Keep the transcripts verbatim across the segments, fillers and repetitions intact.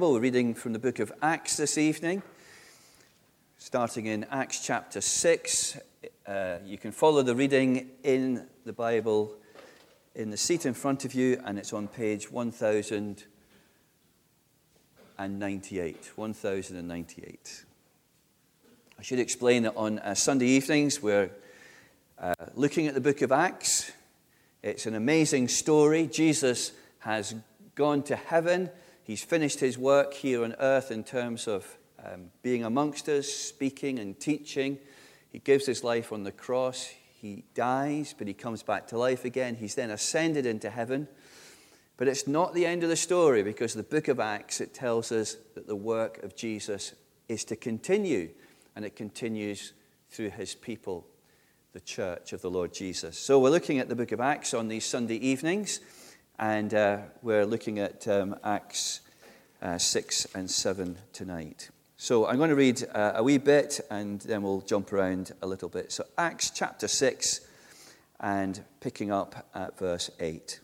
Bible, we're reading from the book of Acts this evening, starting in Acts chapter six. Uh, you can follow the reading in the Bible in the seat in front of you, and it's on page one thousand ninety-eight. one thousand ninety-eight. I should explain that on uh, Sunday evenings we're uh, looking at the book of Acts. It's an amazing story. Jesus has gone to heaven. He's finished his work here on earth in terms of um, being amongst us, speaking and teaching. He gives his life on the cross. He dies, but he comes back to life again. He's then ascended into heaven. But it's not the end of the story, because the book of Acts, it tells us that the work of Jesus is to continue, and it continues through his people, the church of the Lord Jesus. So we're looking at the book of Acts on these Sunday evenings. And uh, we're looking at um, Acts uh, six and seven tonight. So I'm going to read uh, a wee bit, and then we'll jump around a little bit. So Acts chapter six, and picking up at verse eight.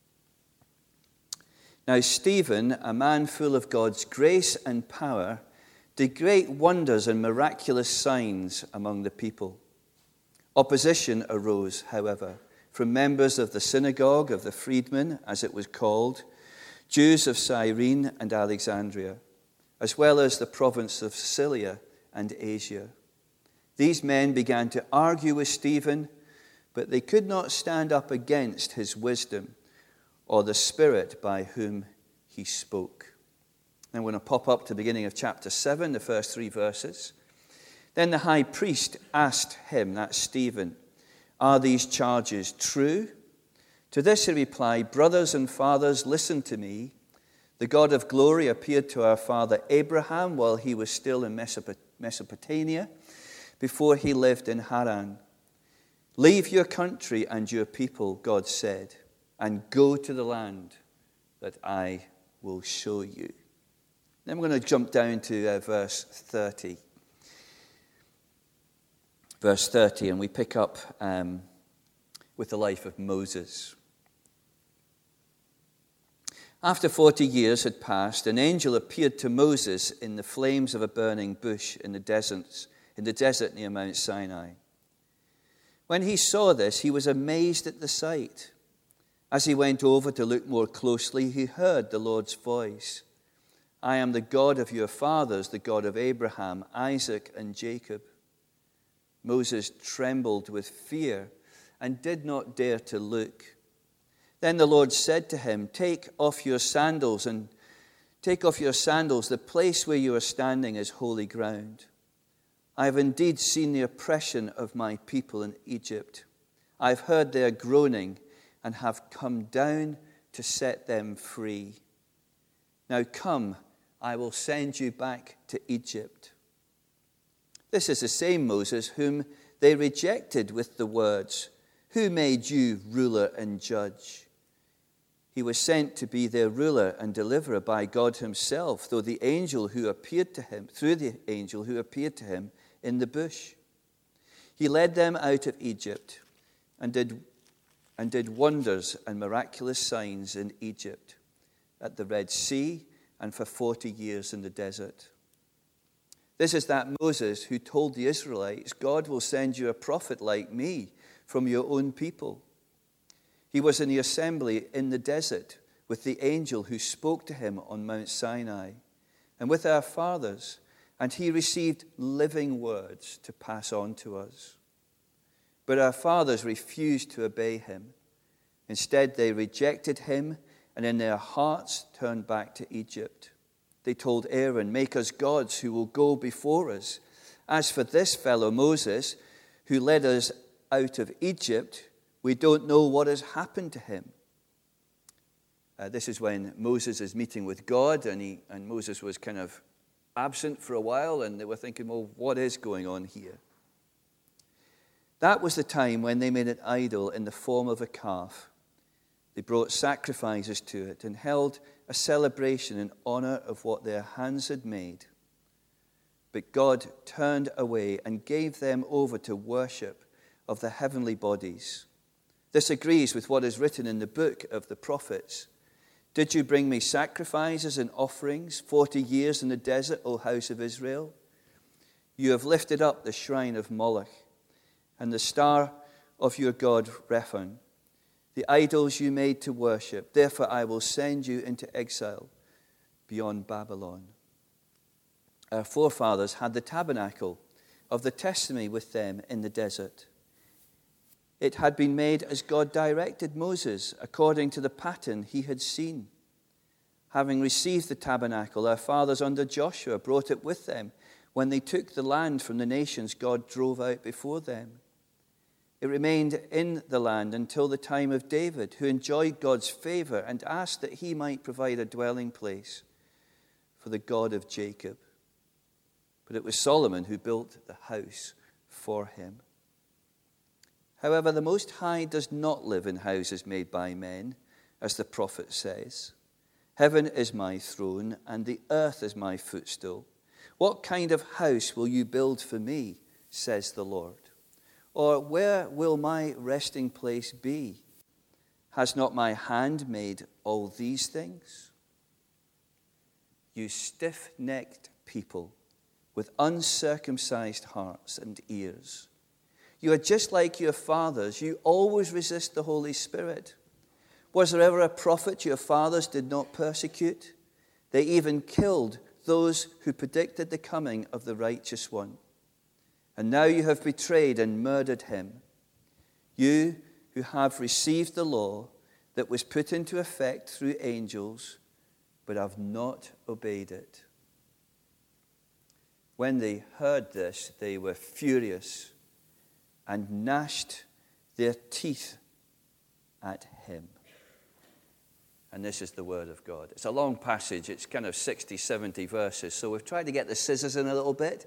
Now Stephen, a man full of God's grace and power, did great wonders and miraculous signs among the people. Opposition arose, however, from members of the synagogue of the freedmen, as it was called, Jews of Cyrene and Alexandria, as well as the province of Cilicia and Asia. These men began to argue with Stephen, but they could not stand up against his wisdom or the Spirit by whom he spoke. I'm going to pop up to the beginning of chapter seven, the first three verses. Then the high priest asked him, that's Stephen, "Are these charges true?" To this he replied, "Brothers and fathers, listen to me. The God of glory appeared to our father Abraham while he was still in Mesopotamia, before he lived in Haran. Leave your country and your people, God said, and go to the land that I will show you." Then we're going to jump down to uh, verse thirty. Verse thirty, and we pick up um, with the life of Moses. After forty years had passed, an angel appeared to Moses in the flames of a burning bush in the deserts, in the desert near Mount Sinai. When he saw this, he was amazed at the sight. As he went over to look more closely, he heard the Lord's voice. "I am the God of your fathers, the God of Abraham, Isaac, and Jacob." Moses trembled with fear and did not dare to look. Then the Lord said to him, "Take off your sandals and take off your sandals. The place where you are standing is holy ground. I have indeed seen the oppression of my people in Egypt. I have heard their groaning and have come down to set them free. Now come, I will send you back to Egypt." This is the same Moses whom they rejected with the words, "Who made you ruler and judge?" He was sent to be their ruler and deliverer by God himself, though the angel who appeared to him, through the angel who appeared to him in the bush. He led them out of Egypt and did, and did wonders and miraculous signs in Egypt, at the Red Sea, and for forty years in the desert. This is that Moses who told the Israelites, "God will send you a prophet like me from your own people." He was in the assembly in the desert with the angel who spoke to him on Mount Sinai, and with our fathers, and he received living words to pass on to us. But our fathers refused to obey him. Instead, they rejected him, and in their hearts turned back to Egypt. They told Aaron, "Make us gods who will go before us. As for this fellow Moses, who led us out of Egypt, we don't know what has happened to him." Uh, this is when Moses is meeting with God, and he and Moses was kind of absent for a while, and they were thinking, well, what is going on here? That was the time when they made an idol in the form of a calf. They brought sacrifices to it and held a celebration in honor of what their hands had made. But God turned away and gave them over to worship of the heavenly bodies. This agrees with what is written in the book of the prophets. Did you bring me sacrifices and offerings forty years in the desert, O house of Israel? You have lifted up the shrine of Moloch and the star of your god Rephan, the idols you made to worship. Therefore I will send you into exile beyond Babylon. Our forefathers had the tabernacle of the testimony with them in the desert. It had been made as God directed Moses, according to the pattern he had seen. Having received the tabernacle, our fathers under Joshua brought it with them when they took the land from the nations God drove out before them. It remained in the land until the time of David, who enjoyed God's favor and asked that he might provide a dwelling place for the God of Jacob. But it was Solomon who built the house for him. However, the Most High does not live in houses made by men, as the prophet says. Heaven is my throne, and the earth is my footstool. What kind of house will you build for me, says the Lord? Or where will my resting place be? Has not my hand made all these things? You stiff-necked people with uncircumcised hearts and ears. You are just like your fathers. You always resist the Holy Spirit. Was there ever a prophet your fathers did not persecute? They even killed those who predicted the coming of the righteous one. And now you have betrayed and murdered him. You who have received the law that was put into effect through angels, but have not obeyed it. When they heard this, they were furious and gnashed their teeth at him. And this is the word of God. It's a long passage. It's kind of sixty, seventy verses. So we've tried to get the scissors in a little bit.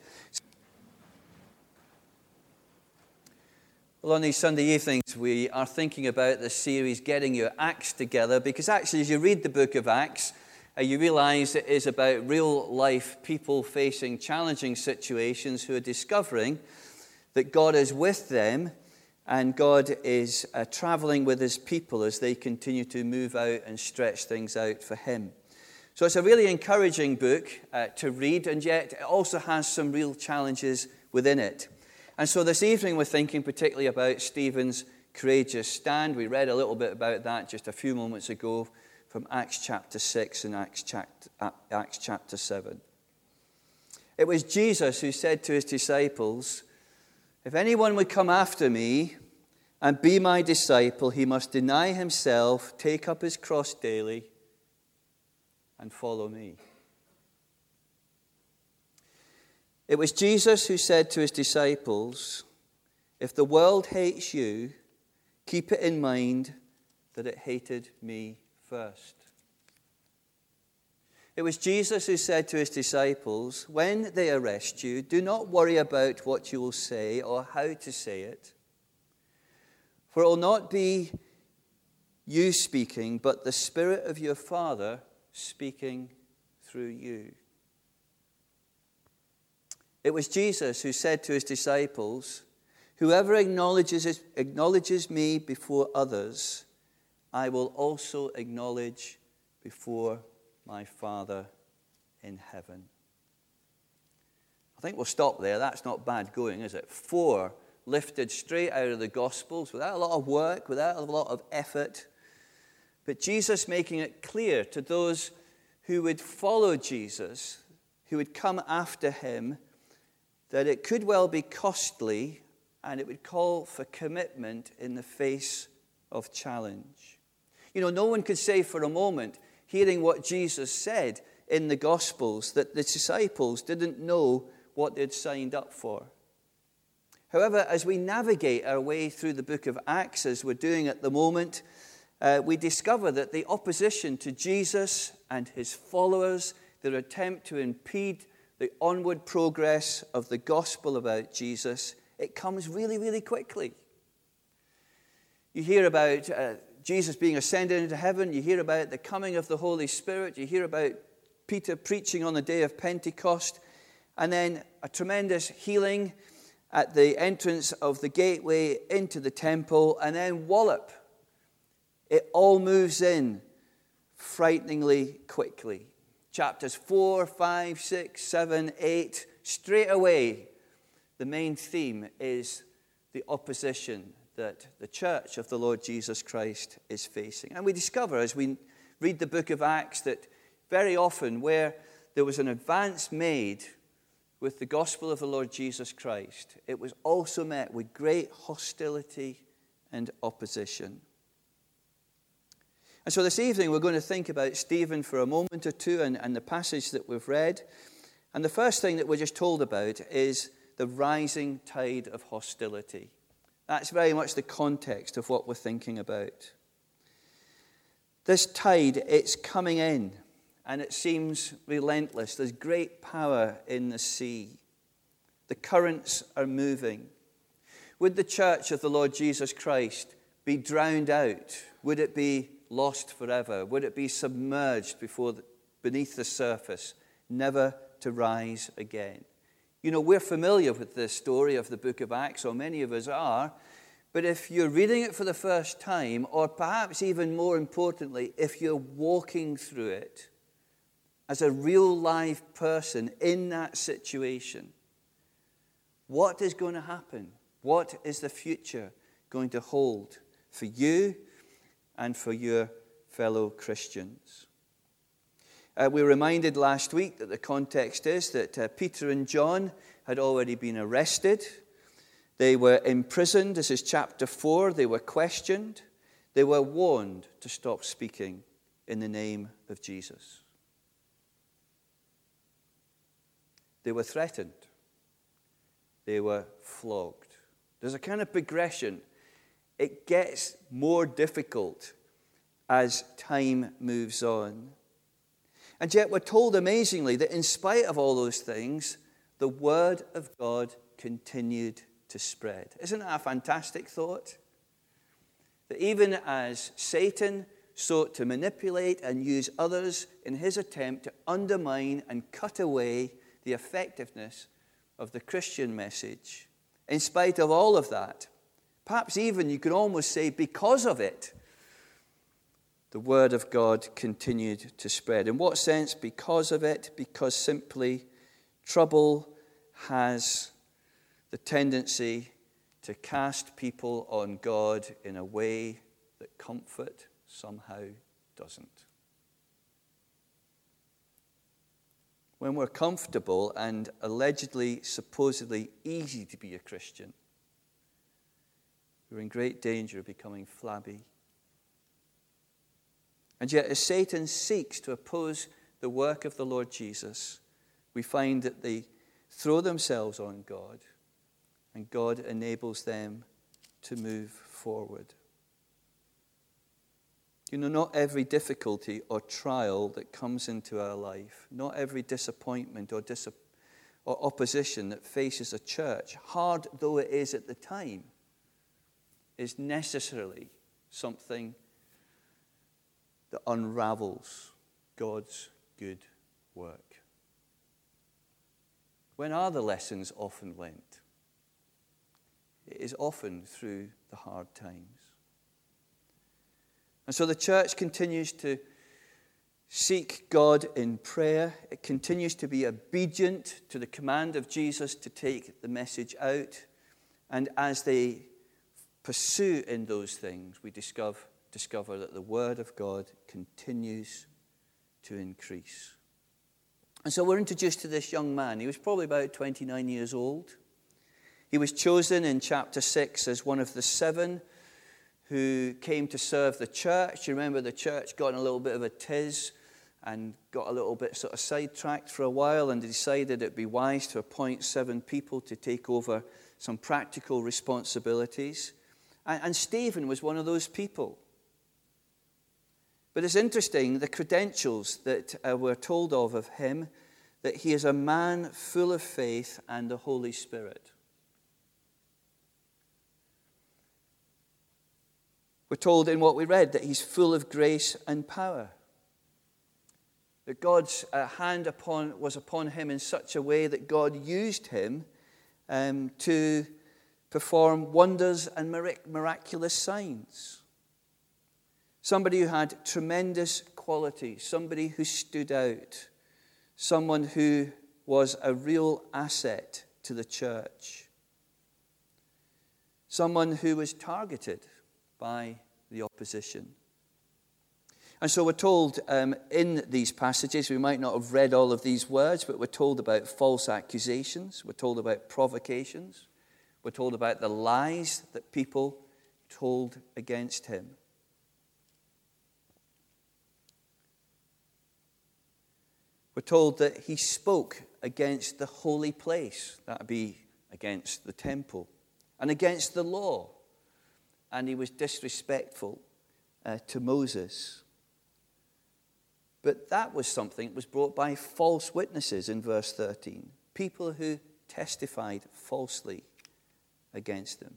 Well, on these Sunday evenings, we are thinking about this series, Getting Your Acts Together, because actually as you read the book of Acts, uh, you realize it is about real-life people facing challenging situations who are discovering that God is with them and God is uh, traveling with his people as they continue to move out and stretch things out for him. So it's a really encouraging book uh, to read, and yet it also has some real challenges within it. And so this evening we're thinking particularly about Stephen's courageous stand. We read a little bit about that just a few moments ago from Acts chapter six and Acts chapter, Acts chapter seven. It was Jesus who said to his disciples, "If anyone would come after me and be my disciple, he must deny himself, take up his cross daily, and follow me." It was Jesus who said to his disciples, "If the world hates you, keep it in mind that it hated me first." It was Jesus who said to his disciples, "When they arrest you, do not worry about what you will say or how to say it. For it will not be you speaking, but the Spirit of your Father speaking through you." It was Jesus who said to his disciples, "Whoever acknowledges, acknowledges me before others, I will also acknowledge before my Father in heaven." I think we'll stop there. That's not bad going, is it? Four lifted straight out of the Gospels without a lot of work, without a lot of effort. But Jesus making it clear to those who would follow Jesus, who would come after him, that it could well be costly and it would call for commitment in the face of challenge. You know, no one could say for a moment, hearing what Jesus said in the Gospels, that the disciples didn't know what they'd signed up for. However, as we navigate our way through the book of Acts, as we're doing at the moment, uh, we discover that the opposition to Jesus and his followers, their attempt to impede the onward progress of the gospel about Jesus, it comes really, really quickly. You hear about uh, Jesus being ascended into heaven. You hear about the coming of the Holy Spirit. You hear about Peter preaching on the day of Pentecost. And then a tremendous healing at the entrance of the gateway into the temple. And then wallop. It all moves in frighteningly quickly. Chapters four, five, six, seven, eight, straight away, the main theme is the opposition that the church of the Lord Jesus Christ is facing. And we discover as we read the book of Acts that very often where there was an advance made with the gospel of the Lord Jesus Christ, it was also met with great hostility and opposition. And so this evening we're going to think about Stephen for a moment or two and, and the passage that we've read. And the first thing that we're just told about is the rising tide of hostility. That's very much the context of what we're thinking about. This tide, it's coming in, and it seems relentless. There's great power in the sea. The currents are moving. Would the church of the Lord Jesus Christ be drowned out? Would it be lost forever? Would it be submerged before the, beneath the surface, never to rise again? You know, we're familiar with this story of the book of Acts, or many of us are, but if you're reading it for the first time, or perhaps even more importantly, if you're walking through it as a real live person in that situation, what is going to happen? What is the future going to hold for you and for your fellow Christians? Uh, we were reminded last week that the context is that uh, Peter and John had already been arrested. They were imprisoned. This is chapter four. They were questioned. They were warned to stop speaking in the name of Jesus. They were threatened. They were flogged. There's a kind of progression. It gets more difficult as time moves on. And yet we're told amazingly that in spite of all those things, the word of God continued to spread. Isn't that a fantastic thought? That even as Satan sought to manipulate and use others in his attempt to undermine and cut away the effectiveness of the Christian message, in spite of all of that, perhaps even you could almost say because of it, the word of God continued to spread. In what sense? Because of it, because simply trouble has the tendency to cast people on God in a way that comfort somehow doesn't. When we're comfortable and allegedly, supposedly easy to be a Christian, we're in great danger of becoming flabby. And yet, as Satan seeks to oppose the work of the Lord Jesus, we find that they throw themselves on God, and God enables them to move forward. You know, not every difficulty or trial that comes into our life, not every disappointment or, dis- or opposition that faces a church, hard though it is at the time, is necessarily something that unravels God's good work. When are the lessons often learnt? It is often through the hard times. And so the church continues to seek God in prayer. It continues to be obedient to the command of Jesus to take the message out. And as they pursue in those things, we discover, discover that the word of God continues to increase. And so we're introduced to this young man. He was probably about twenty-nine years old. He was chosen in chapter six as one of the seven who came to serve the church. You remember the church got in a little bit of a tiz and got a little bit sort of sidetracked for a while, and decided it'd be wise to appoint seven people to take over some practical responsibilities. And, and Stephen was one of those people. But it's interesting, the credentials that uh, we're told of of him, that he is a man full of faith and the Holy Spirit. We're told in what we read that he's full of grace and power. That God's uh, hand upon was upon him in such a way that God used him um, to perform wonders and mirac- miraculous signs. Somebody who had tremendous qualities, somebody who stood out, someone who was a real asset to the church, someone who was targeted by the opposition. And so we're told um, in these passages, we might not have read all of these words, but we're told about false accusations, we're told about provocations, we're told about the lies that people told against him. We're told that he spoke against the holy place, that would be against the temple, and against the law, and he was disrespectful uh, to Moses. But that was something that was brought by false witnesses in verse thirteen, people who testified falsely against him.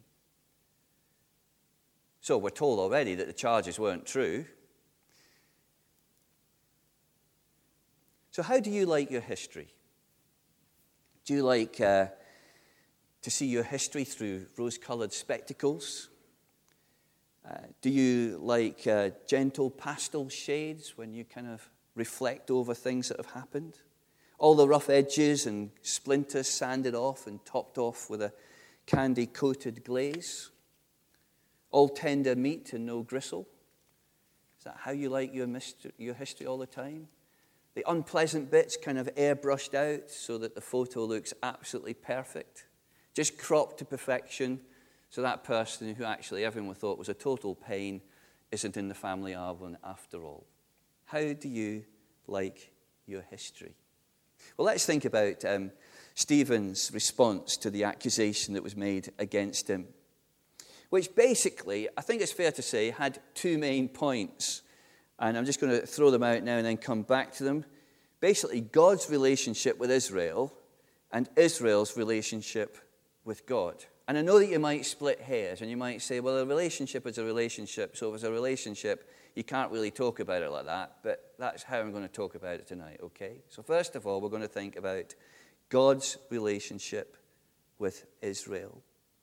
So we're told already that the charges weren't true. So how do you like your history? Do you like uh, to see your history through rose-colored spectacles? Uh, do you like uh, gentle pastel shades when you kind of reflect over things that have happened? All the rough edges and splinters sanded off and topped off with a candy-coated glaze? All tender meat and no gristle? Is that how you like your, mystery, your history all the time? The unpleasant bits kind of airbrushed out so that the photo looks absolutely perfect. Just cropped to perfection so that person who actually everyone thought was a total pain isn't in the family album after all. How do you like your history? Well, let's think about um, Stephen's response to the accusation that was made against him, which basically, I think it's fair to say, had two main points. And I'm just going to throw them out now and then come back to them. Basically, God's relationship with Israel and Israel's relationship with God. And I know that you might split hairs and you might say, well, a relationship is a relationship. So if it's a relationship, you can't really talk about it like that. But that's how I'm going to talk about it tonight, okay? So first of all, we're going to think about God's relationship with Israel.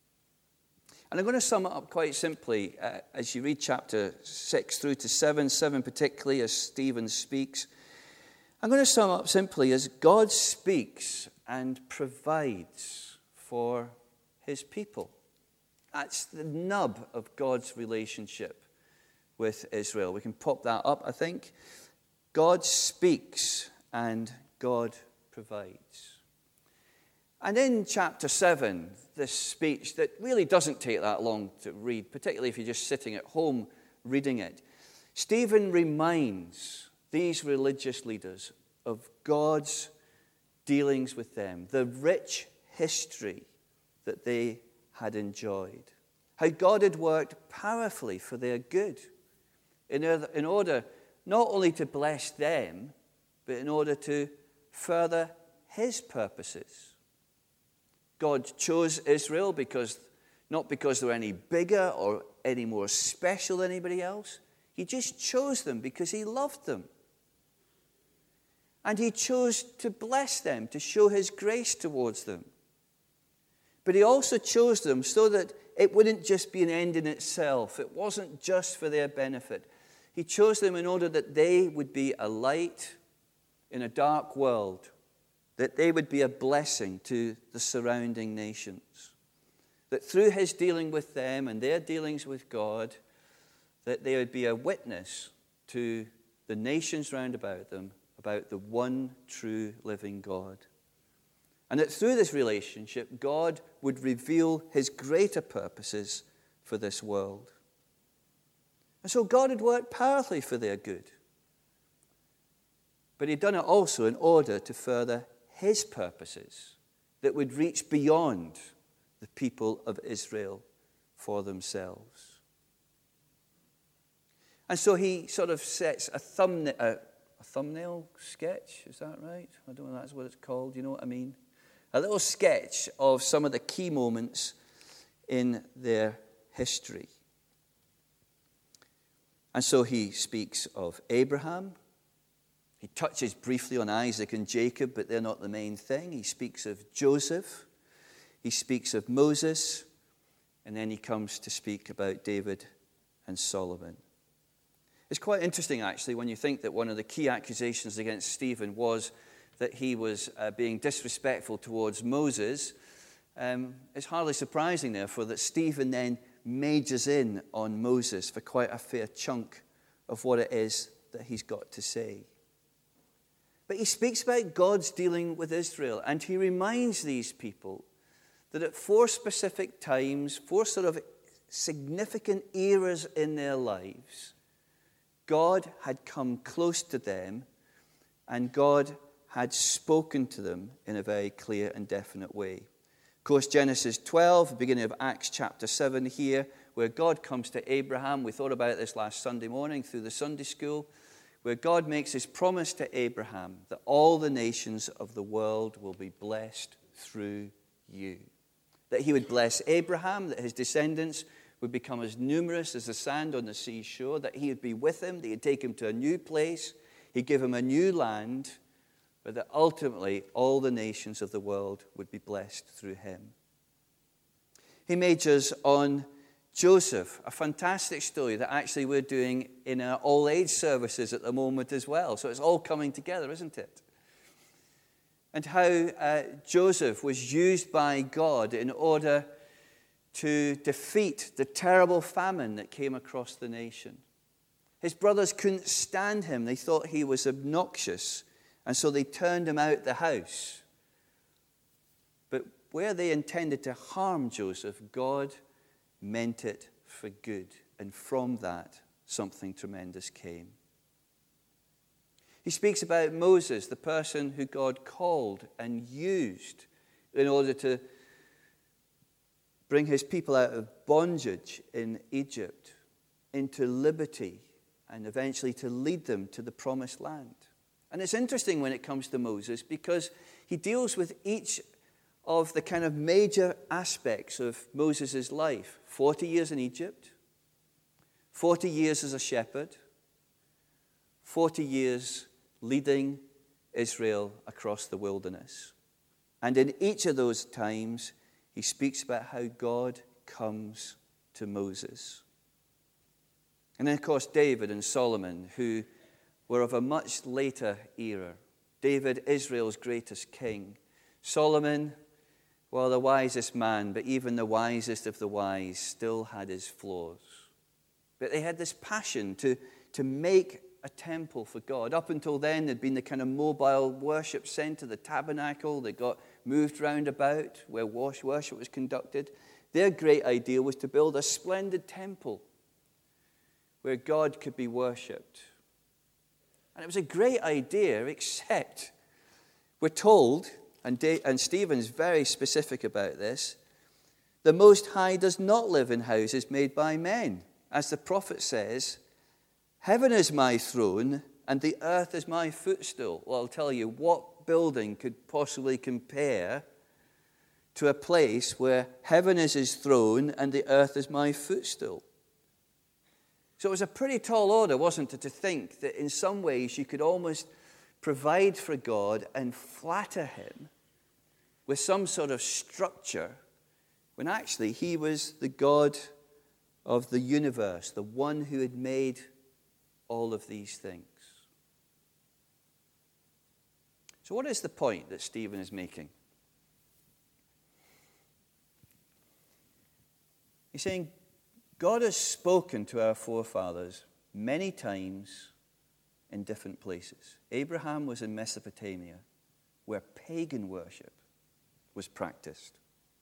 And I'm going to sum it up quite simply uh, as you read chapter six through to seven, seven particularly as Stephen speaks. I'm going to sum up simply as God speaks and provides for his people. That's the nub of God's relationship with Israel. We can pop that up, I think. God speaks and God provides. And in chapter seven, this speech that really doesn't take that long to read, particularly if you're just sitting at home reading it, Stephen reminds these religious leaders of God's dealings with them, the rich history that they had enjoyed, how God had worked powerfully for their good in order not only to bless them, but in order to further his purposes. God chose Israel because, not because they were any bigger or any more special than anybody else. He just chose them because he loved them. And he chose to bless them, to show his grace towards them. But he also chose them so that it wouldn't just be an end in itself. It wasn't just for their benefit. He chose them in order that they would be a light in a dark world, that they would be a blessing to the surrounding nations, that through his dealing with them and their dealings with God, that they would be a witness to the nations round about them about the one true living God. And that through this relationship, God would reveal his greater purposes for this world. And so God had worked powerfully for their good. But he'd done it also in order to further his purposes that would reach beyond the people of Israel for themselves. And so he sort of sets a thumbnail, a, a thumbnail sketch, is that right? I don't know if that's what it's called, you know what I mean? A little sketch of some of the key moments in their history. And so he speaks of Abraham. He touches briefly on Isaac and Jacob, but they're not the main thing. He speaks of Joseph. He speaks of Moses. And then he comes to speak about David and Solomon. It's quite interesting, actually, when you think that one of the key accusations against Stephen was that he was uh, being disrespectful towards Moses. Um, it's hardly surprising, therefore, that Stephen then majors in on Moses for quite a fair chunk of what it is that he's got to say. But he speaks about God's dealing with Israel, and he reminds these people that at four specific times, four sort of significant eras in their lives, God had come close to them, and God had spoken to them in a very clear and definite way. Of course, Genesis twelve, the beginning of Acts chapter seven here, where God comes to Abraham. We thought about this last Sunday morning through the Sunday school, where God makes his promise to Abraham that all the nations of the world will be blessed through you. That he would bless Abraham, that his descendants would become as numerous as the sand on the seashore, that he would be with him, that he'd take him to a new place, he'd give him a new land, but that ultimately all the nations of the world would be blessed through him. He majors on Joseph, a fantastic story that actually we're doing in our all-age services at the moment as well. So it's all coming together, isn't it? And how uh, Joseph was used by God in order to defeat the terrible famine that came across the nation. His brothers couldn't stand him. They thought he was obnoxious, and so they turned him out the house. But where they intended to harm Joseph, God meant it for good, and from that, something tremendous came. He speaks about Moses, the person who God called and used in order to bring his people out of bondage in Egypt into liberty and eventually to lead them to the promised land. And it's interesting when it comes to Moses because he deals with each of the kind of major aspects of Moses' life. forty years in Egypt, forty years as a shepherd, forty years leading Israel across the wilderness. And in each of those times, he speaks about how God comes to Moses. And then, of course, David and Solomon, who were of a much later era. David, Israel's greatest king. Solomon, well, the wisest man, but even the wisest of the wise still had his flaws. But they had this passion to, to make a temple for God. Up until then, there'd been the kind of mobile worship center, the tabernacle that got moved round about where worship was conducted. Their great idea was to build a splendid temple where God could be worshipped. And it was a great idea, except we're told, and, De- and Stephen's very specific about this, the Most High does not live in houses made by men. As the prophet says, heaven is my throne and the earth is my footstool. Well, I'll tell you, what building could possibly compare to a place where heaven is his throne and the earth is my footstool? So it was a pretty tall order, wasn't it, to think that in some ways you could almost provide for God and flatter him with some sort of structure when actually he was the God of the universe, the one who had made all of these things. So what is the point that Stephen is making? He's saying God has spoken to our forefathers many times in different places. Abraham was in Mesopotamia, where pagan worship was practiced.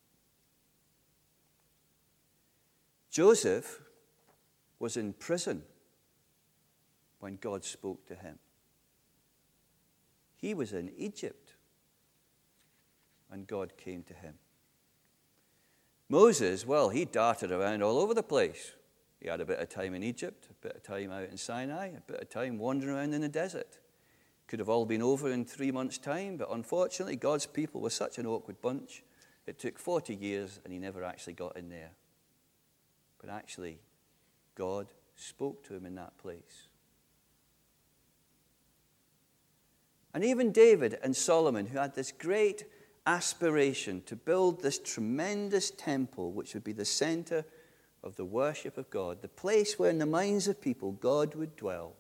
Joseph was in prison when God spoke to him. He was in Egypt when God came to him. Moses, well, he darted around all over the place. He had a bit of time in Egypt, a bit of time out in Sinai, a bit of time wandering around in the desert. Could have all been over in three months' time, but unfortunately, God's people were such an awkward bunch. It took forty years, and he never actually got in there. But actually, God spoke to him in that place. And even David and Solomon, who had this great aspiration to build this tremendous temple, which would be the center of the worship of God, the place where in the minds of people God would dwell,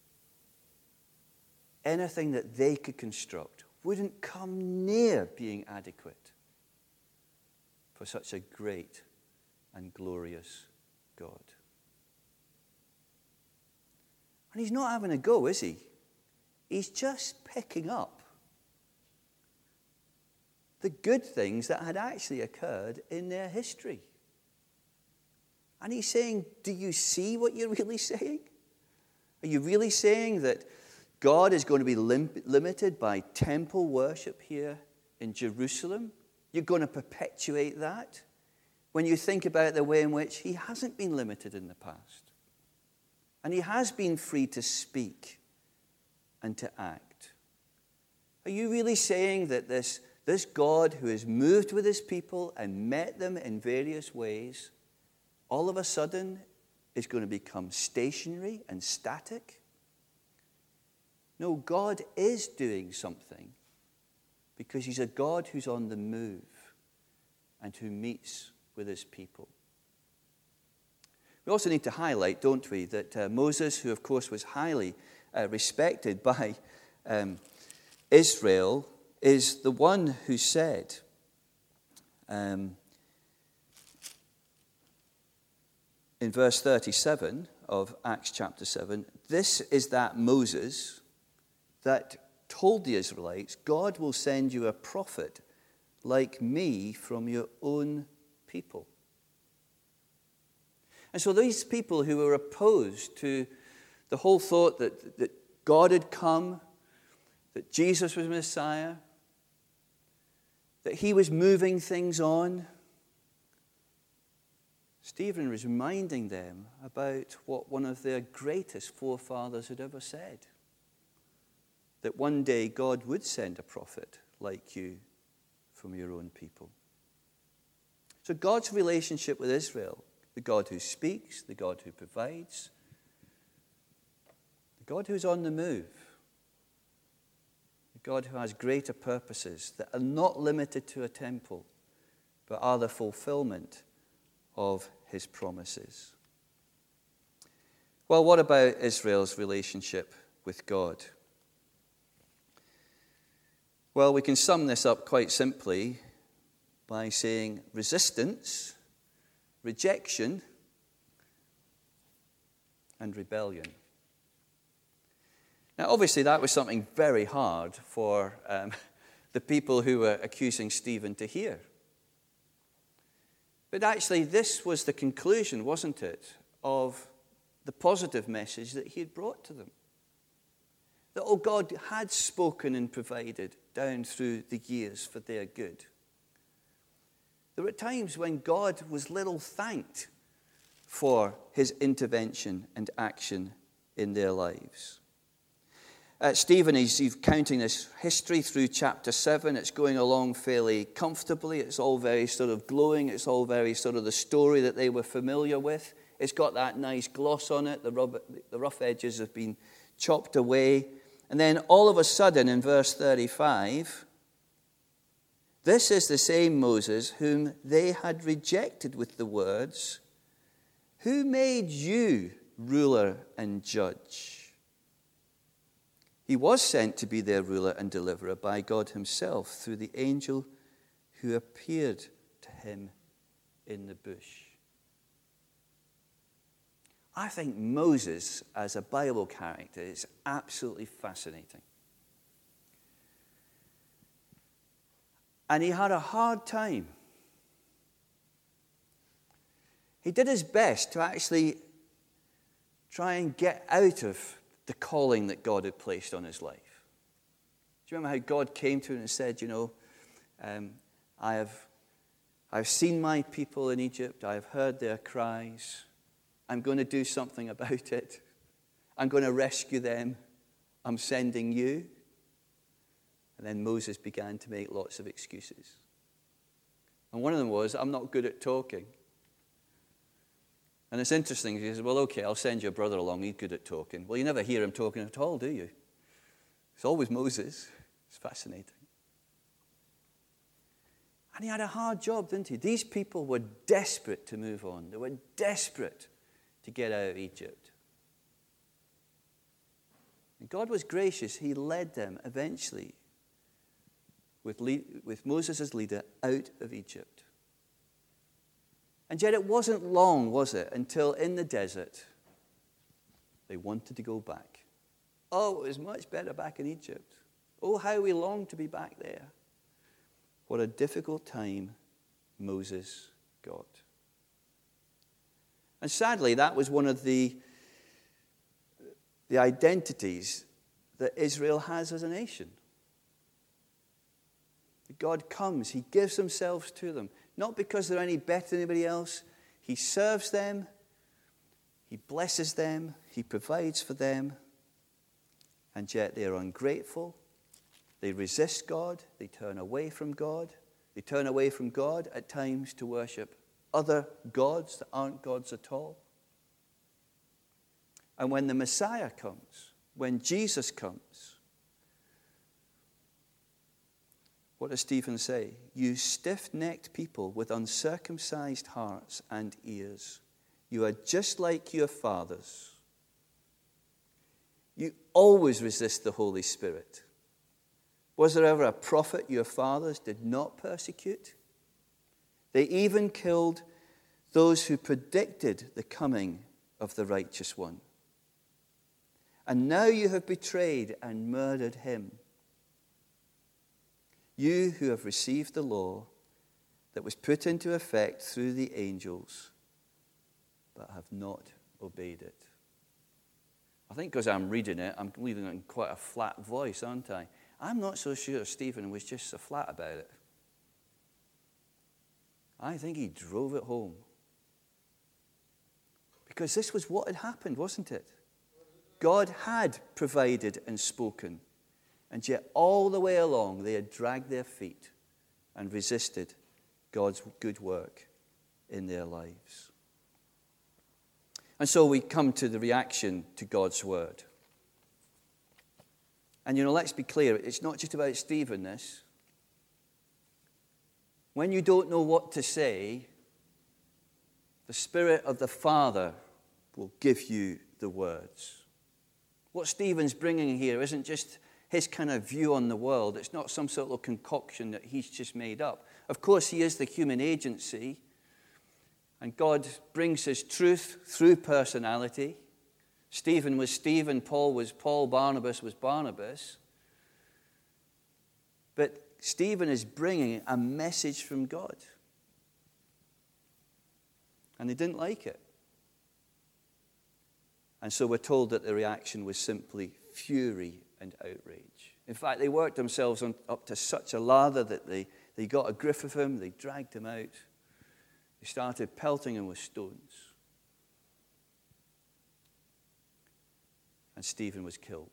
anything that they could construct wouldn't come near being adequate for such a great and glorious God. And he's not having a go, is he? He's just picking up the good things that had actually occurred in their history. And he's saying, do you see what you're really saying? Are you really saying that God is going to be lim- limited by temple worship here in Jerusalem? You're going to perpetuate that when you think about the way in which he hasn't been limited in the past. And he has been free to speak and to act. Are you really saying that this, this God who has moved with his people and met them in various ways, all of a sudden is going to become stationary and static? No, God is doing something because he's a God who's on the move and who meets with his people. We also need to highlight, don't we, that uh, Moses, who of course was highly uh, respected by um, Israel, is the one who said, um, in verse thirty-seven of Acts chapter seven, this is that Moses that told the Israelites, God will send you a prophet like me from your own people. And so these people who were opposed to the whole thought that, that God had come, that Jesus was Messiah, that he was moving things on, Stephen was reminding them about what one of their greatest forefathers had ever said. That one day God would send a prophet like you from your own people. So God's relationship with Israel, the God who speaks, the God who provides, the God who's on the move, the God who has greater purposes that are not limited to a temple, but are the fulfillment of his promises. Well, what about Israel's relationship with God? Well, we can sum this up quite simply by saying resistance, rejection, and rebellion. Now, obviously, that was something very hard for um, the people who were accusing Stephen to hear. But actually, this was the conclusion, wasn't it, of the positive message that he had brought to them. That, oh, God had spoken and provided down through the years for their good. There were times when God was little thanked for his intervention and action in their lives. Uh, Stephen is he's counting this history through chapter seven. It's going along fairly comfortably. It's all very sort of glowing. It's all very sort of the story that they were familiar with. It's got that nice gloss on it. The, rub- the rough edges have been chopped away. And then all of a sudden in verse thirty-five, this is the same Moses whom they had rejected with the words, "Who made you ruler and judge?" He was sent to be their ruler and deliverer by God himself through the angel who appeared to him in the bush. I think Moses as a Bible character is absolutely fascinating. And he had a hard time. He did his best to actually try and get out of the calling that God had placed on his life. Do you remember how God came to him and said, you know, um, I have I've seen my people in Egypt. I have heard their cries. I'm going to do something about it. I'm going to rescue them. I'm sending you. And then Moses began to make lots of excuses. And one of them was, I'm not good at talking. And it's interesting, he says, well, okay, I'll send your brother along, he's good at talking. Well, you never hear him talking at all, do you? It's always Moses. It's fascinating. And he had a hard job, didn't he? These people were desperate to move on. They were desperate to get out of Egypt. And God was gracious. He led them eventually, with, Le- with Moses as leader, out of Egypt. And yet it wasn't long, was it, until in the desert they wanted to go back. Oh, it was much better back in Egypt. Oh, how we longed to be back there. What a difficult time Moses got. And sadly, that was one of the, the identities that Israel has as a nation. God comes, he gives himself to them, not because they're any better than anybody else. He serves them, he blesses them, he provides for them, and yet they are ungrateful. They resist God. They turn away from God. They turn away from God at times to worship other gods that aren't gods at all. And when the Messiah comes, when Jesus comes, what does Stephen say? You stiff-necked people with uncircumcised hearts and ears, you are just like your fathers. You always resist the Holy Spirit. Was there ever a prophet your fathers did not persecute? They even killed those who predicted the coming of the righteous one. And now you have betrayed and murdered him. You who have received the law that was put into effect through the angels, but have not obeyed it. I think because I'm reading it, I'm reading it in quite a flat voice, aren't I? I'm not so sure Stephen was just so flat about it. I think he drove it home. Because this was what had happened, wasn't it? God had provided and spoken. And yet all the way along they had dragged their feet and resisted God's good work in their lives. And so we come to the reaction to God's word. And, you know, let's be clear, it's not just about Stephen, this. When you don't know what to say, the Spirit of the Father will give you the words. What Stephen's bringing here isn't just his kind of view on the world. It's not some sort of concoction that he's just made up. Of course, he is the human agency, and God brings his truth through personality. Stephen was Stephen, Paul was Paul, Barnabas was Barnabas. But Stephen is bringing a message from God. And they didn't like it. And so we're told that the reaction was simply fury and outrage. In fact, they worked themselves on, up to such a lather that they, they got a grip of him, they dragged him out. They started pelting him with stones. And Stephen was killed.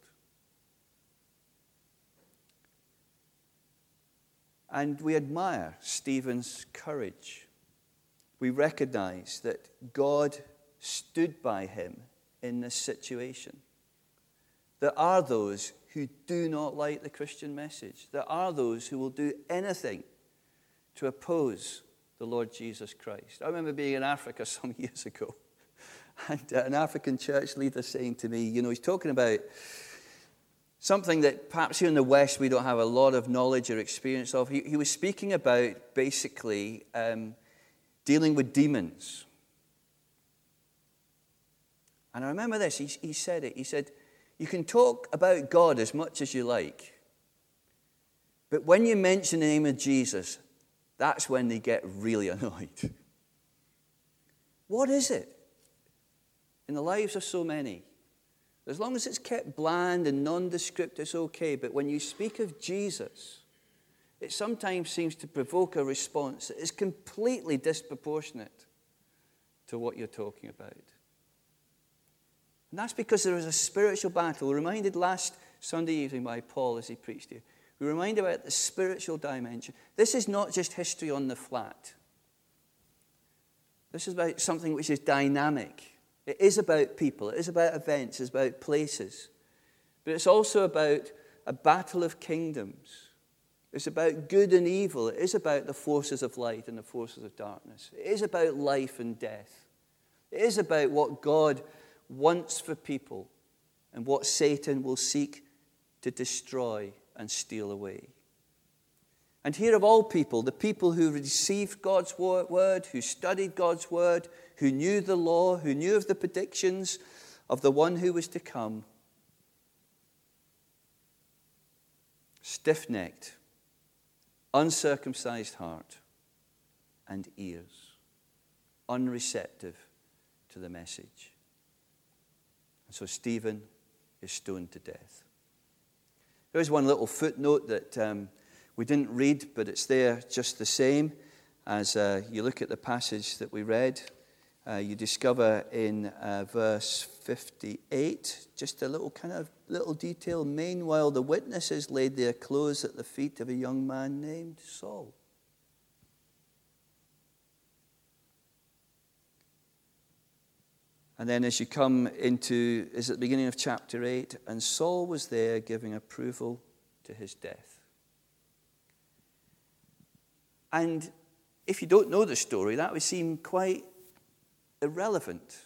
And we admire Stephen's courage. We recognize that God stood by him in this situation. There are those who do not like the Christian message. There are those who will do anything to oppose the Lord Jesus Christ. I remember being in Africa some years ago, and uh, an African church leader saying to me, you know, he's talking about something that perhaps here in the West we don't have a lot of knowledge or experience of. He, he was speaking about basically um, dealing with demons. And I remember this, he, he said it, he said, you can talk about God as much as you like, but when you mention the name of Jesus, that's when they get really annoyed. What is it in the lives of so many? As long as it's kept bland and nondescript, it's okay. But when you speak of Jesus, it sometimes seems to provoke a response that is completely disproportionate to what you're talking about. And that's because there is a spiritual battle. We're reminded last Sunday evening by Paul as he preached here. We're reminded about the spiritual dimension. This is not just history on the flat. This is about something which is dynamic. It is about people. It is about events. It's about places. But it's also about a battle of kingdoms. It's about good and evil. It is about the forces of light and the forces of darkness. It is about life and death. It is about what God wants for people and what Satan will seek to destroy and steal away. And here of all people, the people who received God's word, who studied God's word, who knew the law, who knew of the predictions of the one who was to come, stiff-necked, uncircumcised heart and ears, unreceptive to the message. And so Stephen is stoned to death. There's one little footnote that um, we didn't read, but it's there just the same. As uh, you look at the passage that we read, uh, you discover in uh, verse fifty-eight, just a little kind of little detail. Meanwhile, the witnesses laid their clothes at the feet of a young man named Saul. And then as you come into, is at the beginning of chapter eight, and Saul was there giving approval to his death. And if you don't know the story, that would seem quite irrelevant.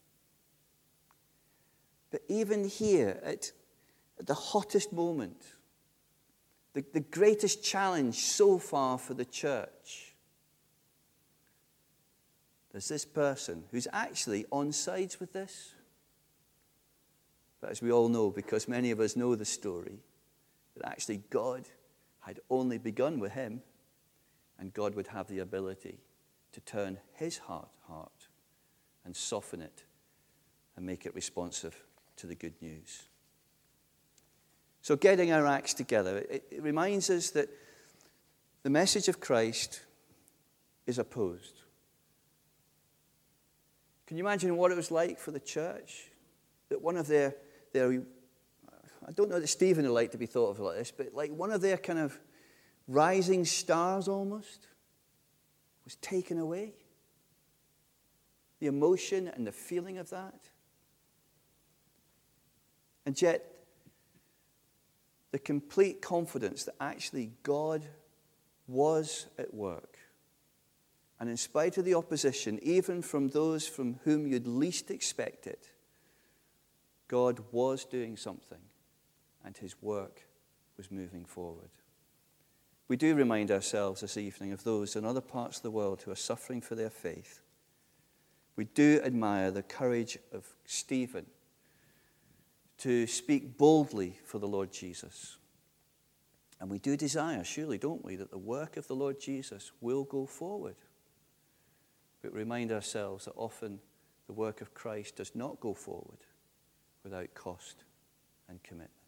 But even here, at, at the hottest moment, the, the greatest challenge so far for the church, there's this person who's actually on sides with this. But as we all know, because many of us know the story, that actually God had only begun with him, and God would have the ability to turn his heart, heart and soften it and make it responsive to the good news. So getting our acts together, it, it reminds us that the message of Christ is opposed. Can you imagine what it was like for the church? That one of their, their I don't know that Stephen would like to be thought of like this, but like one of their kind of rising stars almost was taken away. The emotion and the feeling of that. And yet, the complete confidence that actually God was at work. And in spite of the opposition, even from those from whom you'd least expect it, God was doing something and his work was moving forward. We do remind ourselves this evening of those in other parts of the world who are suffering for their faith. We do admire the courage of Stephen to speak boldly for the Lord Jesus. And we do desire, surely, don't we, that the work of the Lord Jesus will go forward. But remind ourselves that often the work of Christ does not go forward without cost and commitment.